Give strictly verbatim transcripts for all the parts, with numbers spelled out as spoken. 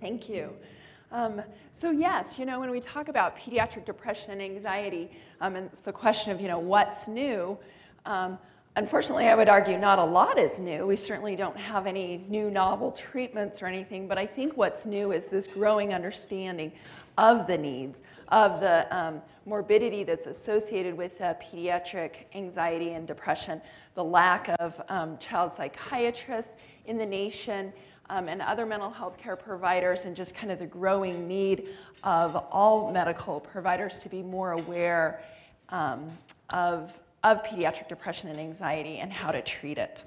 Thank you. Um, so yes, you know, when we talk about pediatric depression and anxiety, um, and it's the question of, you know, what's new, um, unfortunately, I would argue not a lot is new. We certainly don't have any new novel treatments or anything, but I think what's new is this growing understanding of the needs, of the um, morbidity that's associated with uh, pediatric anxiety and depression, the lack of um, child psychiatrists in the nation, Um, and other mental health care providers, and just kind of the growing need of all medical providers to be more aware um, of, of pediatric depression and anxiety and how to treat it.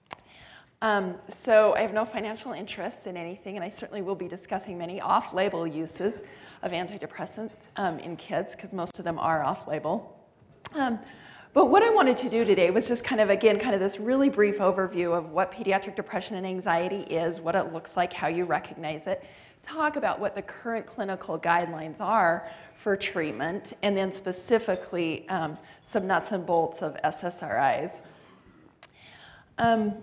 Um, so I have no financial interest in anything, and I certainly will be discussing many off-label uses of antidepressants um, in kids, because most of them are off-label. Um, But what I wanted to do today was just kind of, again, kind of this really brief overview of what pediatric depression and anxiety is, what it looks like, how you recognize it, talk about what the current clinical guidelines are for treatment, and then specifically um, some nuts and bolts of S S R Is. Um,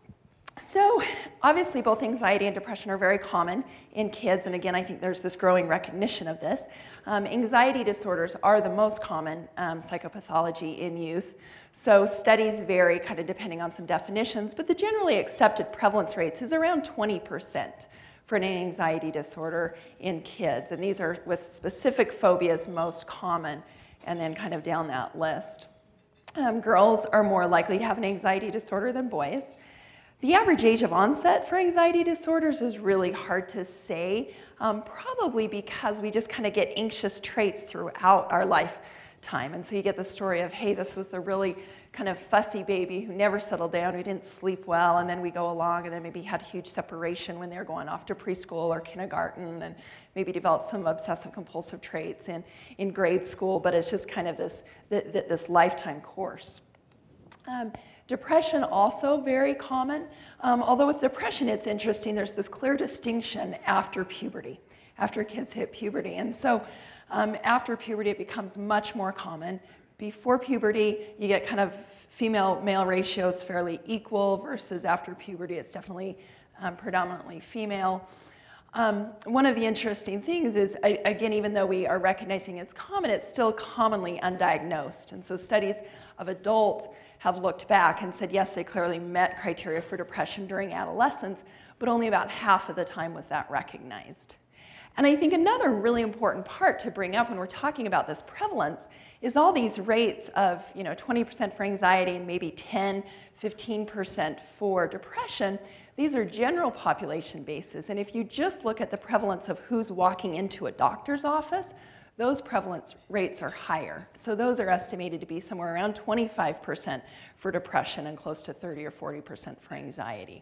So obviously both anxiety and depression are very common in kids, and again I think there's this growing recognition of this. Um, anxiety disorders are the most common um, psychopathology in youth. So studies vary kind of depending on some definitions, but the generally accepted prevalence rates is around twenty percent for an anxiety disorder in kids, and these are with specific phobias most common, and then kind of down that list. Um, girls are more likely to have an anxiety disorder than boys. The average age of onset for anxiety disorders is really hard to say, um, probably because we just kind of get anxious traits throughout our lifetime. And so you get the story of, hey, this was the really kind of fussy baby who never settled down, who didn't sleep well, and then we go along and then maybe had huge separation when they were going off to preschool or kindergarten, and maybe developed some obsessive compulsive traits in, in grade school, but it's just kind of this, this lifetime course. Um, Depression also very common, um, although with depression it's interesting, there's this clear distinction after puberty, after kids hit puberty. And so um, after puberty it becomes much more common. Before puberty you get kind of female-male ratios fairly equal, versus after puberty it's definitely um, predominantly female. Um, one of the interesting things is, again, even though we are recognizing it's common, it's still commonly undiagnosed. And so studies of adults have looked back and said, yes, they clearly met criteria for depression during adolescence, but only about half of the time was that recognized. And I think another really important part to bring up when we're talking about this prevalence is all these rates of, you know, twenty percent for anxiety and maybe ten, fifteen percent for depression. These are general population bases, and if you just look at the prevalence of who's walking into a doctor's office, those prevalence rates are higher. So those are estimated to be somewhere around twenty-five percent for depression and close to thirty or forty percent for anxiety.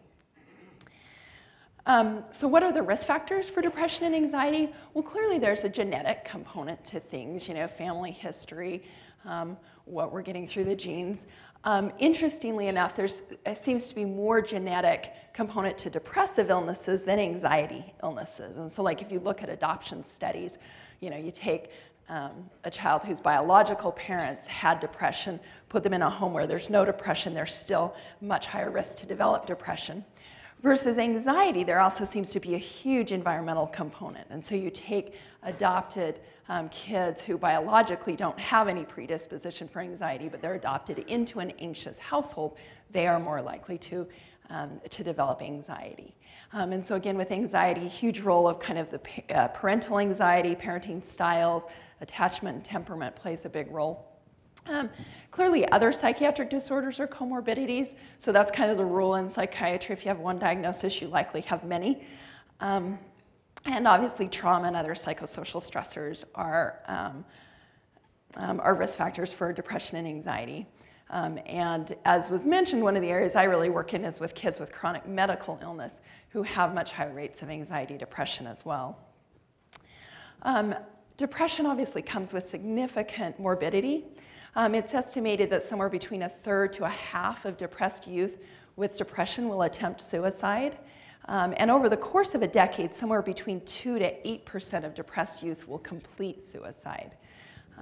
Um, so what are the risk factors for depression and anxiety? Well, clearly there's a genetic component to things, you know, family history, um, what we're getting through the genes. Um, interestingly enough, there's it seems to be more genetic component to depressive illnesses than anxiety illnesses. And so like if you look at adoption studies, you know, you take um, a child whose biological parents had depression, put them in a home where there's no depression, there's still much higher risk to develop depression. Versus anxiety, there also seems to be a huge environmental component. And so you take adopted um, kids who biologically don't have any predisposition for anxiety, but they're adopted into an anxious household, they are more likely to, um, to develop anxiety. Um, and so again, with anxiety, huge role of kind of the uh, parental anxiety, parenting styles, attachment and temperament plays a big role. Um, clearly other psychiatric disorders are comorbidities, so that's kind of the rule in psychiatry. If you have one diagnosis, you likely have many. Um, and obviously trauma and other psychosocial stressors are, um, um, are risk factors for depression and anxiety. Um, and as was mentioned, one of the areas I really work in is with kids with chronic medical illness who have much higher rates of anxiety, depression as well. Um, depression obviously comes with significant morbidity. Um, it's estimated that somewhere between a third to a half of depressed youth with depression will attempt suicide. Um, and over the course of a decade, somewhere between two to eight percent of depressed youth will complete suicide.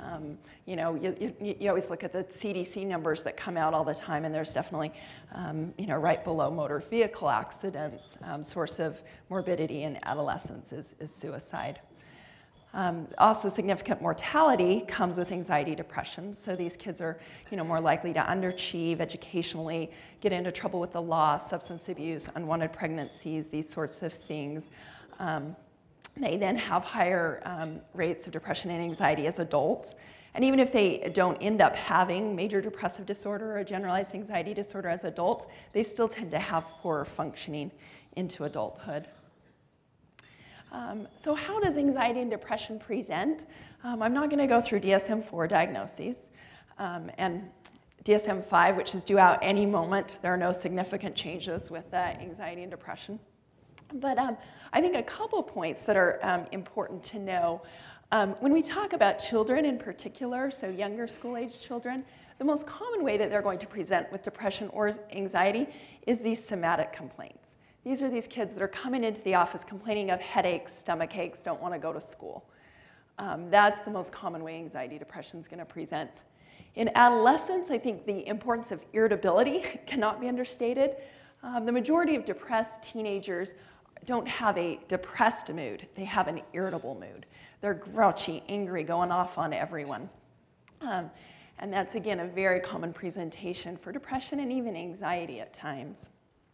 Um, you know, you, you, you always look at the C D C numbers that come out all the time, and there's definitely, um, you know, right below motor vehicle accidents, um, source of morbidity in adolescents is, is suicide. Um, also, significant mortality comes with anxiety, depression. So these kids are, you know, more likely to underachieve educationally, get into trouble with the law, substance abuse, unwanted pregnancies, these sorts of things. Um, they then have higher um, rates of depression and anxiety as adults. And even if they don't end up having major depressive disorder or generalized anxiety disorder as adults, they still tend to have poorer functioning into adulthood. Um, so how does anxiety and depression present? Um, I'm not going to go through D S M four diagnoses. Um, and D S M five, which is due out any moment, there are no significant changes with uh, anxiety and depression. But um, I think a couple points that are um, important to know. Um, when we talk about children in particular, so younger school-age children, the most common way that they're going to present with depression or anxiety is these somatic complaints. These are these kids that are coming into the office complaining of headaches, stomach aches, don't want to go to school. Um, that's the most common way anxiety depression is going to present. In adolescence, I think the importance of irritability cannot be understated. Um, the majority of depressed teenagers don't have a depressed mood. They have an irritable mood. They're grouchy, angry, going off on everyone. Um, and that's, again, a very common presentation for depression and even anxiety at times.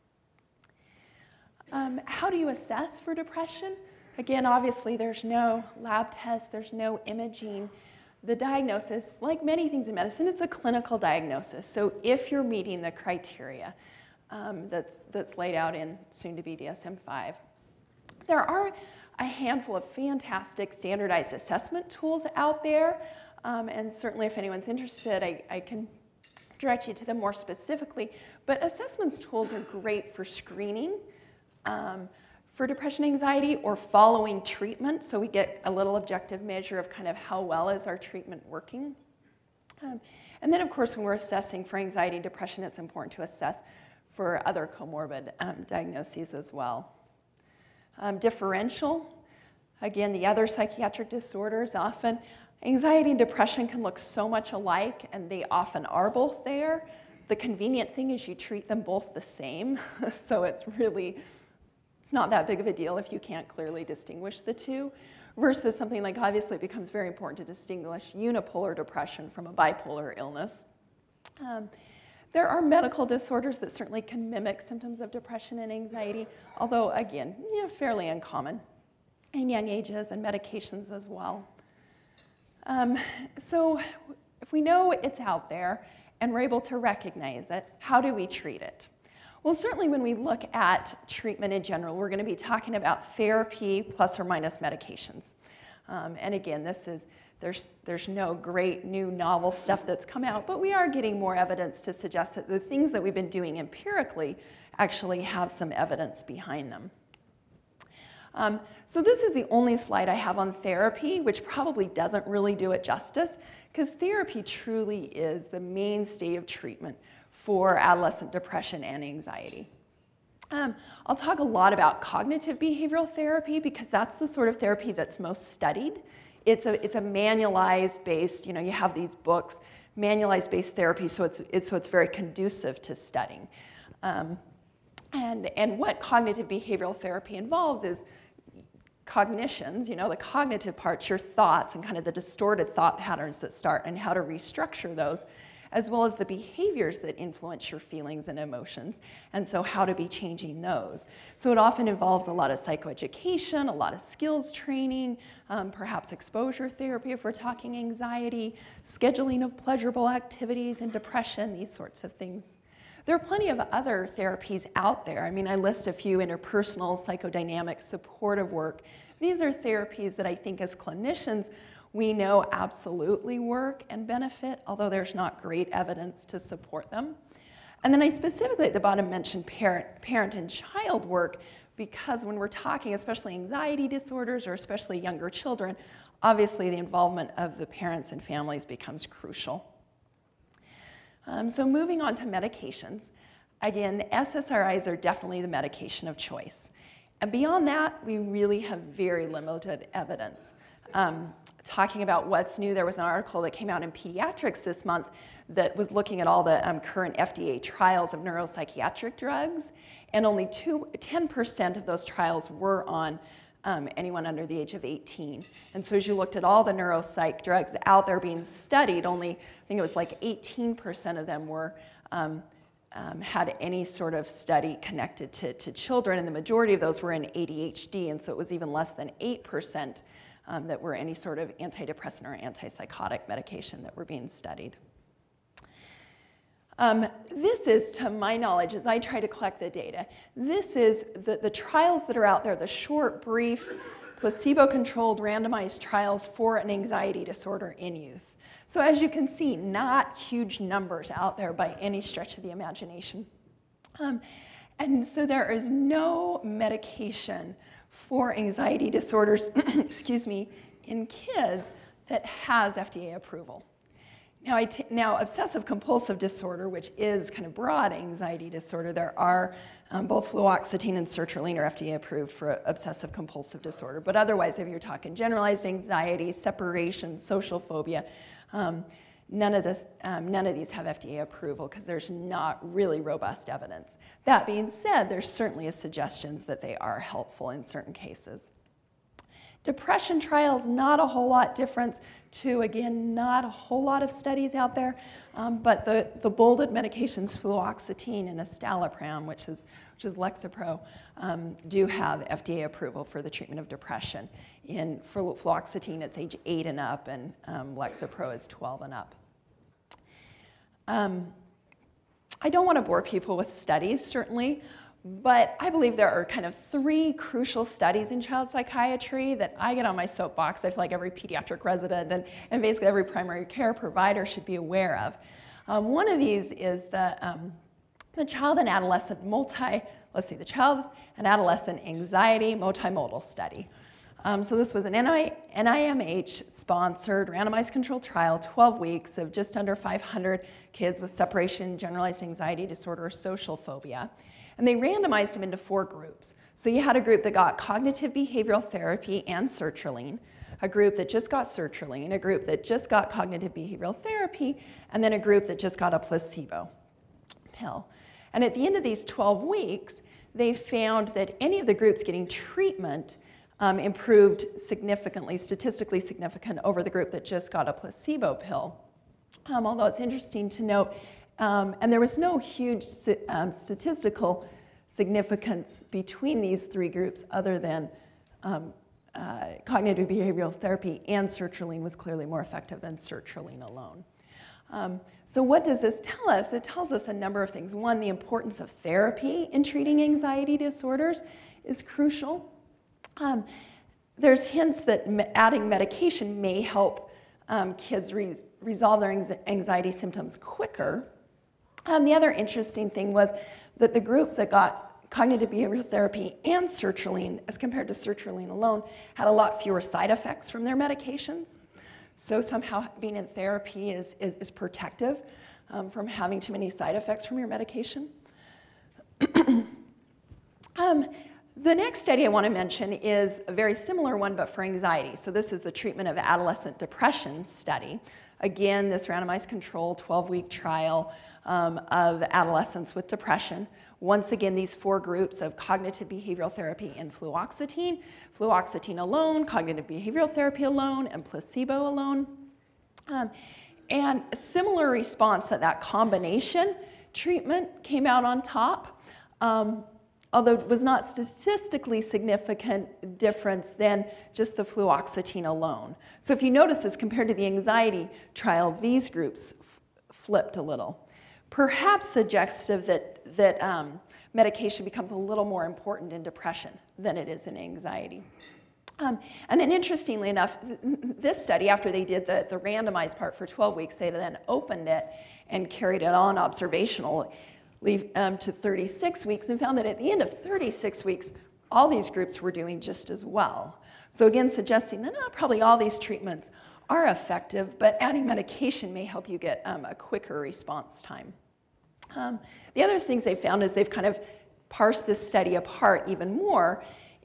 Um, how do you assess for depression? Again, obviously, there's no lab test, there's no imaging. The diagnosis, like many things in medicine, it's a clinical diagnosis. So if you're meeting the criteria um, that's, that's laid out in soon-to-be D S M five, there are a handful of fantastic standardized assessment tools out there. Um, and certainly, if anyone's interested, I, I can direct you to them more specifically. But assessments tools are great for screening Um, for depression, anxiety, or following treatment, so we get a little objective measure of kind of how well is our treatment working. Um, and then, of course, when we're assessing for anxiety and depression, it's important to assess for other comorbid um, diagnoses as well. Um, differential, again, the other psychiatric disorders, often anxiety and depression can look so much alike, and they often are both there. The convenient thing is you treat them both the same, so it's really It's not that big of a deal if you can't clearly distinguish the two, versus something like, obviously, it becomes very important to distinguish unipolar depression from a bipolar illness. Um, there are medical disorders that certainly can mimic symptoms of depression and anxiety, although, again, yeah, fairly uncommon in young ages, and medications as well. Um, so if we know it's out there and we're able to recognize it, how do we treat it? Well, certainly when we look at treatment in general, we're going to be talking about therapy plus or minus medications. Um, and again, this is, there's, there's no great new novel stuff that's come out, but we are getting more evidence to suggest that the things that we've been doing empirically actually have some evidence behind them. Um, so this is the only slide I have on therapy, which probably doesn't really do it justice, because therapy truly is the mainstay of treatment for adolescent depression and anxiety. Um, I'll talk a lot about cognitive behavioral therapy because that's the sort of therapy that's most studied. It's a, it's a manualized based, you know, you have these books, manualized based therapy, so it's, it's, so it's very conducive to studying. Um, and, and what cognitive behavioral therapy involves is cognitions, you know, the cognitive parts, your thoughts and kind of the distorted thought patterns that start and how to restructure those, as well as the behaviors that influence your feelings and emotions, and so how to be changing those. So it often involves a lot of psychoeducation, a lot of skills training, um, perhaps exposure therapy if we're talking anxiety, scheduling of pleasurable activities and depression, these sorts of things. There are plenty of other therapies out there. I mean, I list a few: interpersonal, psychodynamic, supportive work. These are therapies that I think as clinicians we know absolutely work and benefit, although there's not great evidence to support them. And then I specifically at the bottom mentioned parent, parent and child work, because when we're talking especially anxiety disorders or especially younger children, obviously the involvement of the parents and families becomes crucial. Um, so moving on to medications, again, S S R Is are definitely the medication of choice. And beyond that, we really have very limited evidence. Um, talking about what's new, there was an article that came out in Pediatrics this month that was looking at all the um, current F D A trials of neuropsychiatric drugs, and only ten percent of those trials were on um, anyone under the age of eighteen. And so as you looked at all the neuropsych drugs out there being studied, only, I think it was like eighteen percent of them were um, um, had any sort of study connected to, to children, and the majority of those were in A D H D, and so it was even less than eight percent Um, that were any sort of antidepressant or antipsychotic medication that were being studied. Um, this is, to my knowledge, as I try to collect the data, this is the, the trials that are out there, the short, brief, placebo-controlled randomized trials for an anxiety disorder in youth. So as you can see, not huge numbers out there by any stretch of the imagination. Um, and so there is no medication for anxiety disorders, excuse me, in kids that has F D A approval. Now, I t now obsessive-compulsive disorder, which is kind of broad anxiety disorder, there are um, both fluoxetine and sertraline are F D A approved for obsessive-compulsive disorder. But otherwise, if you're talking generalized anxiety, separation, social phobia, um, none of this, um, none of these have F D A approval because there's not really robust evidence. That being said, there certainly is suggestions that they are helpful in certain cases. Depression trials, not a whole lot difference to, again, not a whole lot of studies out there, um, but the, the bolded medications, fluoxetine and escitalopram, which is, which is Lexapro, um, do have F D A approval for the treatment of depression. In, for fluoxetine, it's age eight and up, and um, Lexapro is twelve and up. Um, I don't want to bore people with studies, certainly, but I believe there are kind of three crucial studies in child psychiatry that I get on my soapbox. I feel like every pediatric resident and, and basically every primary care provider should be aware of. Um, one of these is the, um, the child and adolescent multi, let's see, the child and adolescent anxiety multimodal study. Um, so this was an N I M H-sponsored randomized controlled trial, twelve weeks of just under five hundred kids with separation, generalized anxiety disorder, or social phobia. And they randomized them into four groups. So you had a group that got cognitive behavioral therapy and sertraline, a group that just got sertraline, a group that just got cognitive behavioral therapy, and then a group that just got a placebo pill. And at the end of these twelve weeks, they found that any of the groups getting treatment um, improved significantly, statistically significant, over the group that just got a placebo pill. Um, although it's interesting to note, Um, and there was no huge um, statistical significance between these three groups other than um, uh, cognitive behavioral therapy and sertraline was clearly more effective than sertraline alone. Um, so what does this tell us? It tells us a number of things. One, the importance of therapy in treating anxiety disorders is crucial. Um, there's hints that me adding medication may help um, kids re resolve their anxiety symptoms quicker. Um, the other interesting thing was that the group that got cognitive behavioral therapy and sertraline, as compared to sertraline alone, had a lot fewer side effects from their medications. So somehow being in therapy is, is, is protective um, from having too many side effects from your medication. um, the next study I want to mention is a very similar one, but for anxiety. So this is the treatment of adolescent depression study. Again, this randomized controlled twelve week trial um, of adolescents with depression. Once again, these four groups of cognitive behavioral therapy and fluoxetine, fluoxetine alone, cognitive behavioral therapy alone, and placebo alone. Um, and a similar response that that combination treatment came out on top, um, although it was not statistically significant difference than just the fluoxetine alone. So if you notice this compared to the anxiety trial, these groups flipped a little. Perhaps suggestive that, that um, medication becomes a little more important in depression than it is in anxiety. Um, and then interestingly enough, this study, after they did the, the randomized part for twelve weeks, they then opened it and carried it on observational um, to thirty-six weeks and found that at the end of thirty-six weeks, all these groups were doing just as well. So again, suggesting that oh, probably all these treatments are effective, but adding medication may help you get um, a quicker response time. Um, the other things they found is they've kind of parsed this study apart even more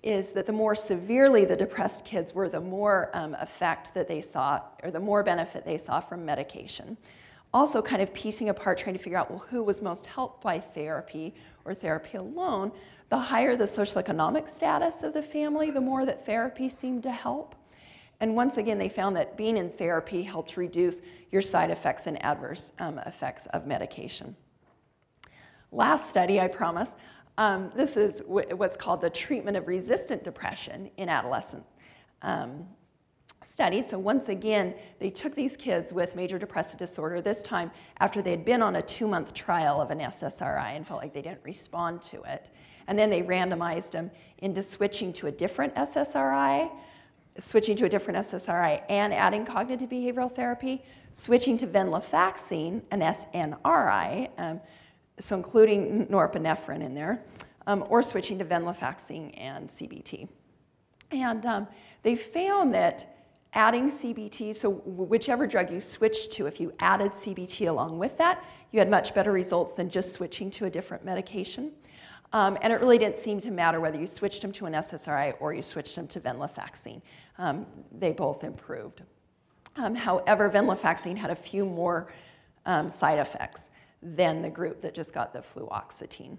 is that the more severely the depressed kids were, the more um, effect that they saw, or the more benefit they saw from medication. Also kind of piecing apart, trying to figure out, well, who was most helped by therapy or therapy alone. The higher the socioeconomic status of the family, the more that therapy seemed to help. And once again, they found that being in therapy helps reduce your side effects and adverse um, effects of medication. Last study, I promise. Um, this is w what's called the treatment of resistant depression in adolescent um, study. So once again, they took these kids with major depressive disorder, this time after they had been on a two-month trial of an S S R I and felt like they didn't respond to it. And then they randomized them into switching to a different S S R I, switching to a different S S R I and adding cognitive behavioral therapy, switching to venlafaxine, an S N R I, um, so including norepinephrine in there, um, or switching to venlafaxine and C B T. And um, they found that adding C B T, so whichever drug you switched to, if you added C B T along with that, you had much better results than just switching to a different medication. Um, and it really didn't seem to matter whether you switched them to an S S R I or you switched them to venlafaxine. Um, they both improved. Um, however, venlafaxine had a few more um, side effects than the group that just got the fluoxetine.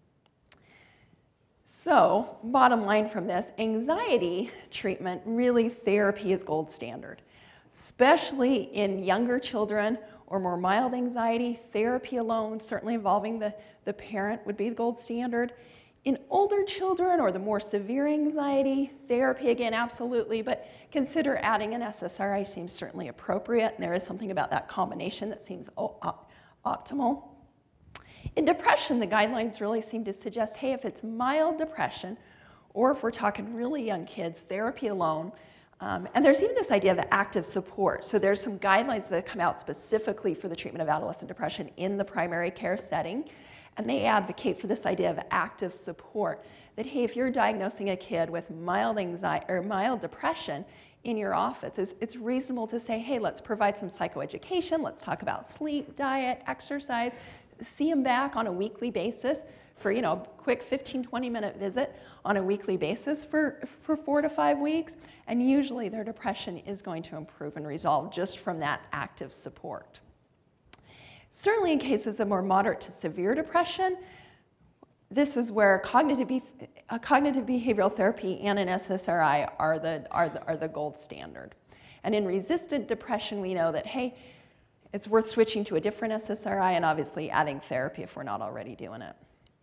So, bottom line from this, anxiety treatment, really therapy is gold standard. Especially in younger children or more mild anxiety, therapy alone, certainly involving the, the parent, would be the gold standard. In older children or the more severe anxiety, therapy again, absolutely, but consider adding an S S R I seems certainly appropriate, and there is something about that combination that seems op optimal. In depression, the guidelines really seem to suggest, hey, if it's mild depression, or if we're talking really young kids, therapy alone. Um, and there's even this idea of active support. So there's some guidelines that come out specifically for the treatment of adolescent depression in the primary care setting. And they advocate for this idea of active support. That, hey, if you're diagnosing a kid with mild anxiety or mild depression in your office, it's, it's reasonable to say, hey, let's provide some psychoeducation. Let's talk about sleep, diet, exercise. See them back on a weekly basis for, you know, a quick fifteen, twenty minute visit on a weekly basis for, for four to five weeks. And usually their depression is going to improve and resolve just from that active support. Certainly in cases of more moderate to severe depression, this is where cognitive, be uh, cognitive behavioral therapy and an S S R I are the, are, the, are the gold standard. And in resistant depression, we know that, hey, it's worth switching to a different S S R I and obviously adding therapy if we're not already doing it.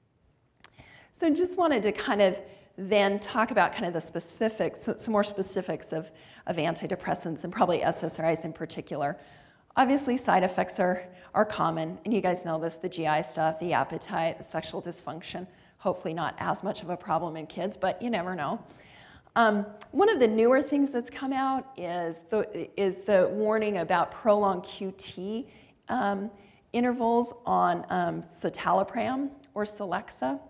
So just wanted to kind of then talk about kind of the specifics, some more specifics of, of antidepressants and probably S S R Is in particular. Obviously, side effects are, are common, and you guys know this, the G I stuff, the appetite, the sexual dysfunction, hopefully not as much of a problem in kids, but you never know. Um, one of the newer things that's come out is the, is the warning about prolonged Q T um, intervals on um, citalopram or Celexa.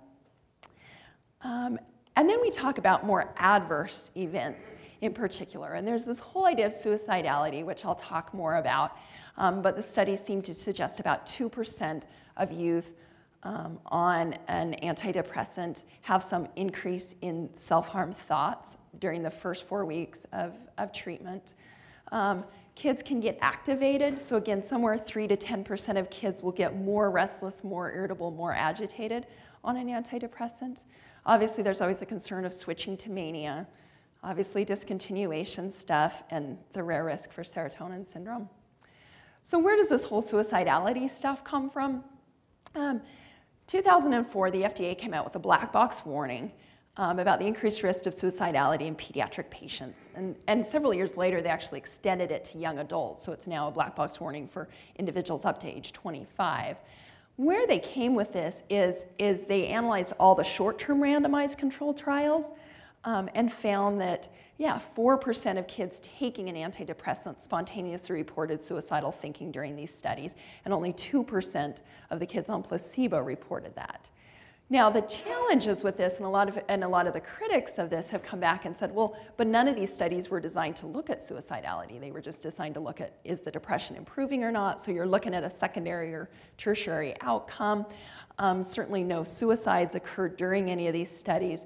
Um, and then we talk about more adverse events in particular. And there's this whole idea of suicidality, which I'll talk more about. Um, but the studies seem to suggest about two percent of youth um, on an antidepressant have some increase in self-harm thoughts during the first four weeks of, of treatment. Um, kids can get activated. So again, somewhere three to ten percent of kids will get more restless, more irritable, more agitated on an antidepressant. Obviously, there's always the concern of switching to mania. Obviously, discontinuation stuff and the rare risk for serotonin syndrome. So where does this whole suicidality stuff come from? Um, two thousand four, the F D A came out with a black box warning um, about the increased risk of suicidality in pediatric patients. And, and several years later, they actually extended it to young adults. So it's now a black box warning for individuals up to age twenty-five. Where they came with this is, is they analyzed all the short-term randomized controlled trials um, and found that, yeah, four percent of kids taking an antidepressant spontaneously reported suicidal thinking during these studies, and only two percent of the kids on placebo reported that. Now, the challenges with this, and a lot of, and a lot of the critics of this have come back and said, well, but none of these studies were designed to look at suicidality. They were just designed to look at, is the depression improving or not? So you're looking at a secondary or tertiary outcome. Um, certainly no suicides occurred during any of these studies.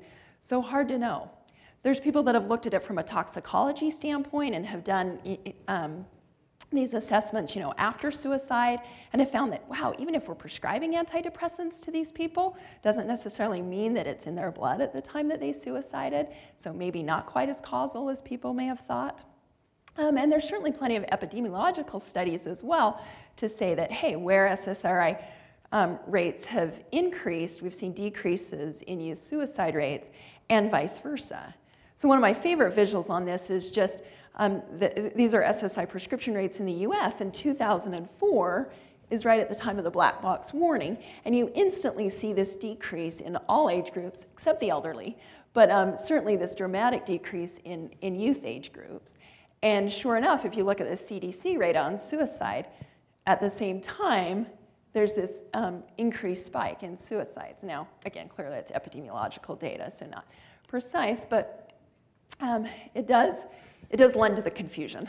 So hard to know. There's people that have looked at it from a toxicology standpoint and have done um, these assessments, you know, after suicide, and have found that, wow, even if we're prescribing antidepressants to these people, doesn't necessarily mean that it's in their blood at the time that they suicided, so maybe not quite as causal as people may have thought. Um, and there's certainly plenty of epidemiological studies as well to say that, hey, where S S R I um, rates have increased, we've seen decreases in youth suicide rates, and vice versa. So one of my favorite visuals on this is just, um, the, these are S S I prescription rates in the U S, and two thousand four is right at the time of the black box warning, and you instantly see this decrease in all age groups, except the elderly, but um, certainly this dramatic decrease in, in youth age groups. And sure enough, if you look at the C D C rate on suicide, at the same time, there's this um, increased spike in suicides. Now, again, clearly it's epidemiological data, so not precise, but um, it does, it does lend to the confusion.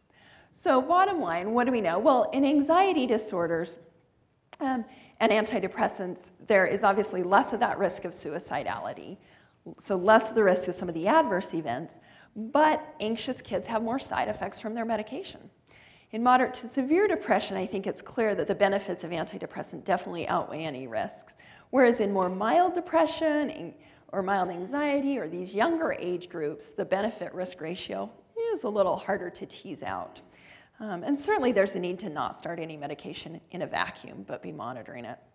So bottom line, what do we know? Well, in anxiety disorders um, and antidepressants, there is obviously less of that risk of suicidality, so less of the risk of some of the adverse events, but anxious kids have more side effects from their medication. In moderate to severe depression, I think it's clear that the benefits of antidepressant definitely outweigh any risks, whereas in more mild depression or mild anxiety or these younger age groups, the benefit-risk ratio is a little harder to tease out. Um, and certainly there's a need to not start any medication in a vacuum, but be monitoring it.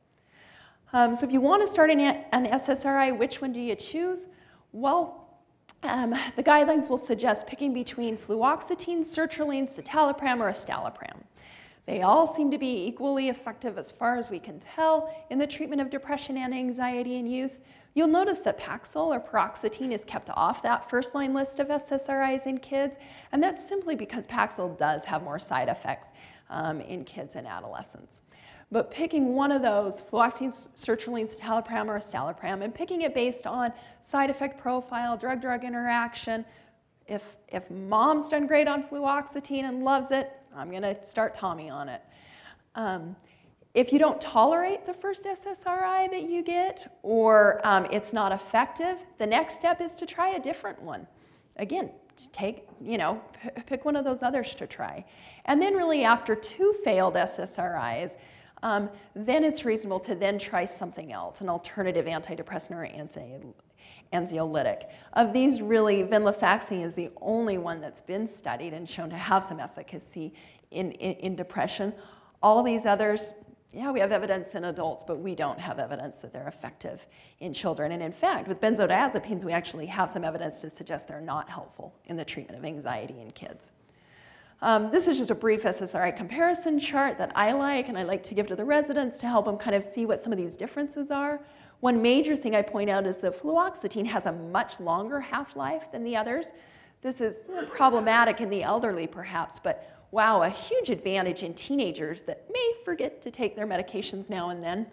Um, so if you want to start an, an S S R I, which one do you choose? Well, um, the guidelines will suggest picking between fluoxetine, sertraline, citalopram, or escitalopram. They all seem to be equally effective as far as we can tell in the treatment of depression and anxiety in youth. You'll notice that Paxil or paroxetine is kept off that first-line list of S S R Is in kids, and that's simply because Paxil does have more side effects um, in kids and adolescents. But picking one of those, fluoxetine, sertraline, citalopram, or escitalopram, and picking it based on side effect profile, drug-drug interaction. If, if mom's done great on fluoxetine and loves it, I'm going to start Tommy on it. Um, if you don't tolerate the first S S R I that you get, or um, it's not effective, the next step is to try a different one. Again, take, you know, p pick one of those others to try. And then really after two failed S S R Is, um, then it's reasonable to then try something else, an alternative antidepressant or anti anxiolytic. Of these, really, venlafaxine is the only one that's been studied and shown to have some efficacy in, in, in depression. All of these others, yeah, we have evidence in adults, but we don't have evidence that they're effective in children. And in fact, with benzodiazepines, we actually have some evidence to suggest they're not helpful in the treatment of anxiety in kids. Um, this is just a brief S S R I comparison chart that I like, and I like to give to the residents to help them kind of see what some of these differences are. One major thing I point out is that fluoxetine has a much longer half-life than the others. This is you know, problematic in the elderly, perhaps, but wow, a huge advantage in teenagers that may forget to take their medications now and then.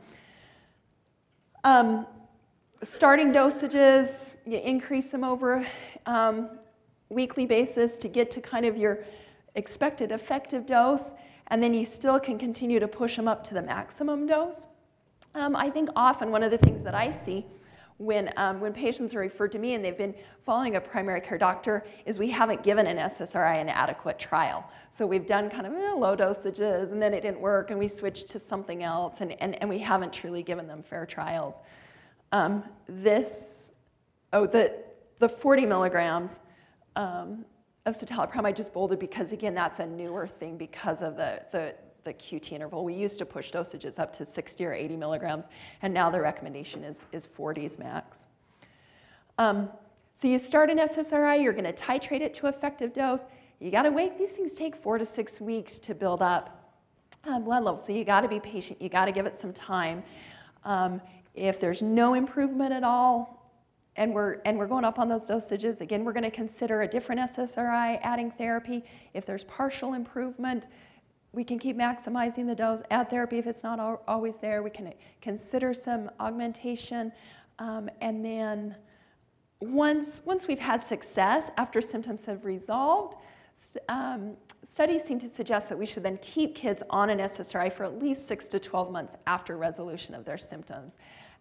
Um, starting dosages, you increase them over um, weekly basis to get to kind of your expected effective dose, and then you still can continue to push them up to the maximum dose. Um, I think often one of the things that I see when, um, when patients are referred to me and they've been following a primary care doctor is we haven't given an S S R I an adequate trial. So we've done kind of eh, low dosages, and then it didn't work, and we switched to something else, and, and, and we haven't truly given them fair trials. Um, this, oh, the, the forty milligrams um, of citalopram I just bolded because, again, that's a newer thing because of the, the the Q T interval. We used to push dosages up to sixty or eighty milligrams, and now the recommendation is, is forties max. Um, so you start an S S R I, you're going to titrate it to effective dose. You got to wait. These things take four to six weeks to build up uh, blood levels, so you got to be patient. You got to give it some time. Um, if there's no improvement at all, and we're, and we're going up on those dosages, again, we're going to consider a different S S R I, adding therapy. If there's partial improvement, we can keep maximizing the dose, add therapy if it's not al always there. We can consider some augmentation. Um, and then once, once we've had success, after symptoms have resolved, um, studies seem to suggest that we should then keep kids on an S S R I for at least six to twelve months after resolution of their symptoms.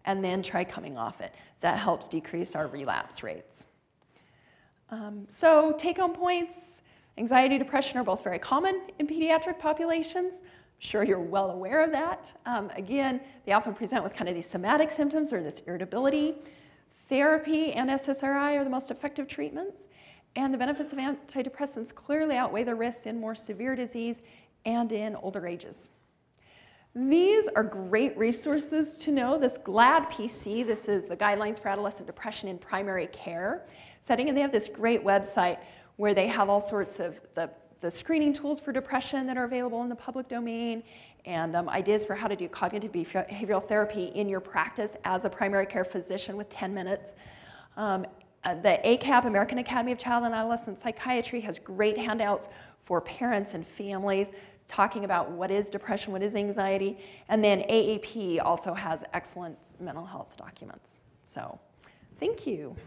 and then try coming off it. That helps decrease our relapse rates. Um, so take-home points, anxiety, depression are both very common in pediatric populations. I'm sure you're well aware of that. Um, again, they often present with kind of these somatic symptoms or this irritability. Therapy and S S R I are the most effective treatments, and the benefits of antidepressants clearly outweigh the risks in more severe disease and in older ages. These are great resources to know. This GLAD P C, this is the Guidelines for Adolescent Depression in Primary Care setting, and they have this great website where they have all sorts of the, the screening tools for depression that are available in the public domain, and um, ideas for how to do cognitive behavioral therapy in your practice as a primary care physician with ten minutes. Um, uh, the A C A P, American Academy of Child and Adolescent Psychiatry, has great handouts for parents and families talking about what is depression, what is anxiety, and then A A P also has excellent mental health documents. So, thank you.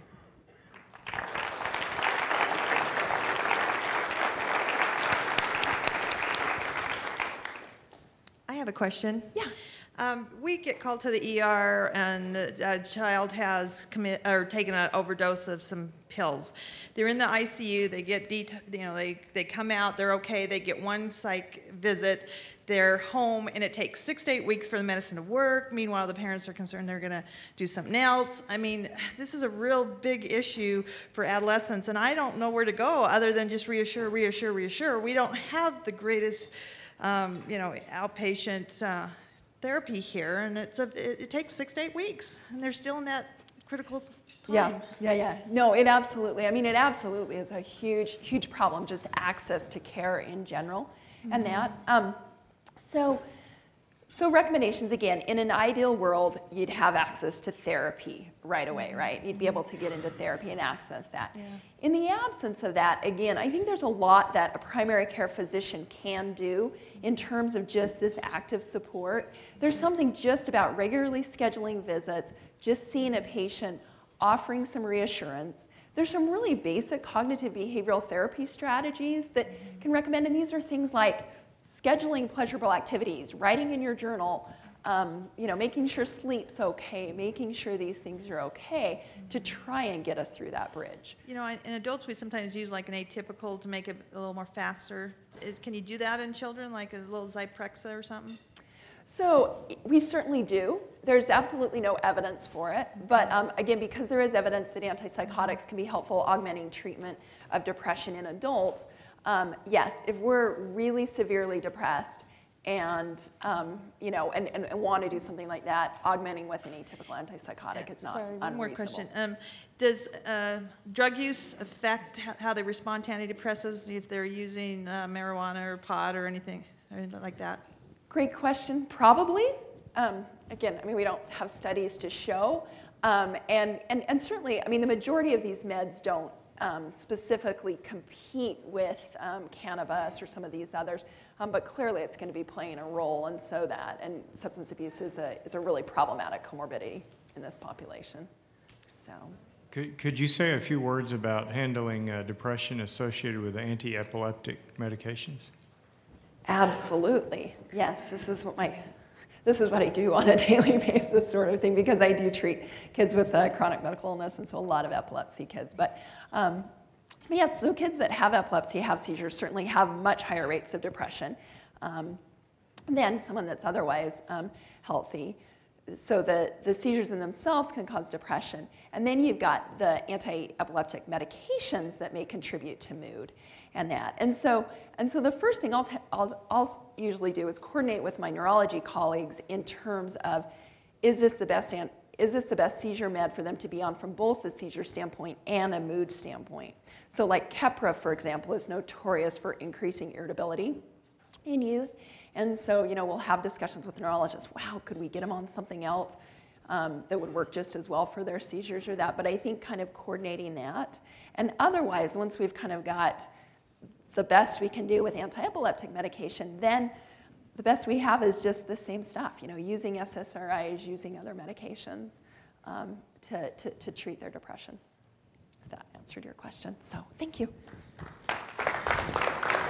I have a question. Yeah. Um, we get called to the E R and a child has commit or taken an overdose of some pills. They're in the I C U. They get det you know they they come out. They're okay. They get one psych visit. They're home, and it takes six to eight weeks for the medicine to work. Meanwhile, the parents are concerned they're going to do something else. I mean, this is a real big issue for adolescents, and I don't know where to go other than just reassure, reassure, reassure. We don't have the greatest, um, you know, outpatient uh, therapy here, and it's a, it, it takes six to eight weeks, and they're still in that critical time. Yeah, yeah, yeah. No, it absolutely, I mean, it absolutely is a huge, huge problem, just access to care in general, mm-hmm. and that. Um, so, so recommendations, again, in an ideal world, you'd have access to therapy right away, right? You'd be able to get into therapy and access that. Yeah. In the absence of that, again, I think there's a lot that a primary care physician can do in terms of just this active support. There's something just about regularly scheduling visits, just seeing a patient, offering some reassurance. There's some really basic cognitive behavioral therapy strategies that can recommend, and these are things like scheduling pleasurable activities, writing in your journal, um, you know, making sure sleep's okay, making sure these things are okay to try and get us through that bridge. You know, in adults we sometimes use like an atypical to make it a little more faster. Is, can you do that in children, like a little Zyprexa or something? So we certainly do. There's absolutely no evidence for it, but um, again, because there is evidence that antipsychotics can be helpful augmenting treatment of depression in adults, um, yes, if we're really severely depressed and um, you know, and, and, and want to do something like that, augmenting with an atypical antipsychotic is not Sorry, one unreasonable. more question. Um, does uh, drug use affect how they respond to antidepressants if they're using uh, marijuana or pot or anything, or anything like that? Great question. Probably. Um, again, I mean, we don't have studies to show. Um, and, and, and certainly, I mean, the majority of these meds don't um, specifically compete with um, cannabis or some of these others. Um, but clearly, it's going to be playing a role. And so that, and substance abuse is a, is a really problematic comorbidity in this population. So. Could, could you say a few words about handling uh, depression associated with anti-epileptic medications? Absolutely, yes. This is what my, this is what I do on a daily basis, sort of thing, because I do treat kids with uh, chronic medical illness, and so a lot of epilepsy kids. But, um, but yes, so kids that have epilepsy, have seizures, certainly have much higher rates of depression um, than someone that's otherwise um, healthy. So the, the seizures in themselves can cause depression. And then you've got the anti-epileptic medications that may contribute to mood and that. And so, and so the first thing I'll, t I'll, I'll usually do is coordinate with my neurology colleagues in terms of, is this the best, is this the best seizure med for them to be on from both the seizure standpoint and a mood standpoint? So like Keppra, for example, is notorious for increasing irritability in youth. And so, you know, we'll have discussions with neurologists. Wow, could we get them on something else um, that would work just as well for their seizures or that? But I think kind of coordinating that. And otherwise, once we've kind of got the best we can do with anti-epileptic medication, then the best we have is just the same stuff, you know, using S S R Is, using other medications um, to, to, to treat their depression. If that answered your question. So, thank you.